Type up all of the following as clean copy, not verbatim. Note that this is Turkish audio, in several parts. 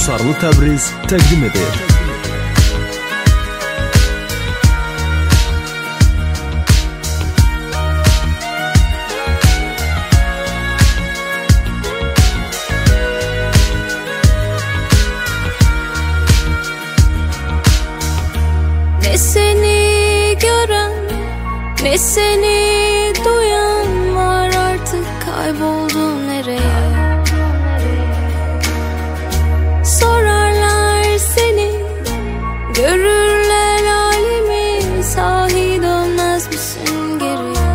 Hasarlı Təbriz təqdim edir. Ne seni gören, ne seni duyan var, artık kayboldun nereye? Sorarlar seni, görürler halimi, sahi dönmez misin geriye?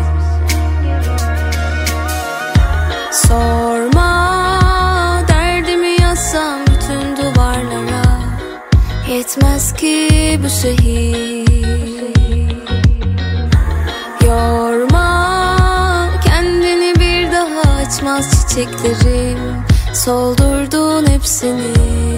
Sorma, derdimi yazsam bütün duvarlara, yetmez ki bu şehir. Yorma kendini, bir daha açmaz çiçeklerim, soldurdun hepsini.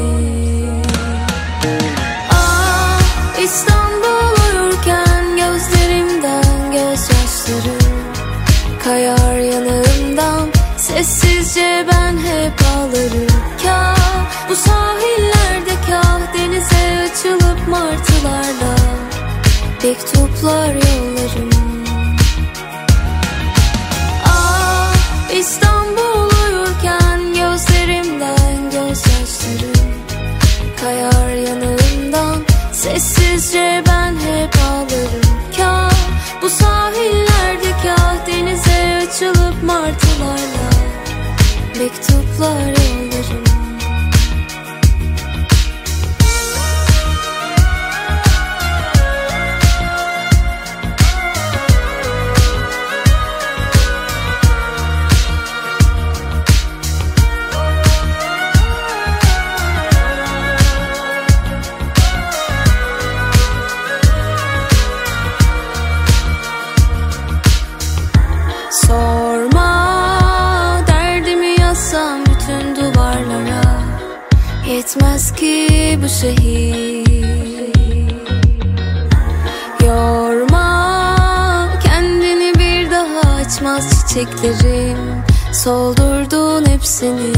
Ah, İstanbul uyurken gözlerimden gözyaşları kayar yanağımdan, sessizce ben hep ağlarım. Kah bu sahillerde, kah denize açılıp martılarla mektuplar yollarım. Ah, İstanbul uyurken gözlerimden gözyaşları kayar yanağımdan, sessizce ben hep ağlarım. Kah bu sahillerde, kah denize açılıp martılarla mektuplar yollarım. Sorma, derdimi yazsam bütün duvarlara, yetmez ki bu şehir. Yorma kendini, bir daha açmaz çiçeklerim, soldurdun hepsini.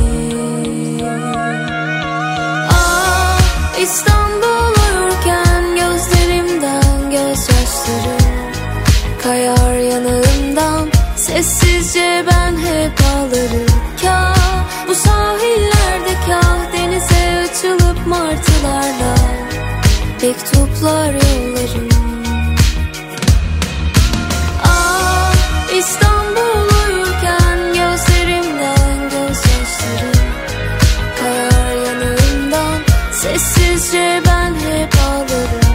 Ah, İstanbul uyurken gözlerimden gözyaşları kayar yanağımdan, sessizce ben hep ağlarım. Kah bu sahillerde, kah denize açılıp martılarla mektuplar yollarım. Ah, İstanbul uyurken gözlerimden gözyaşları kayar yanağımdan, sessizce ben hep ağlarım.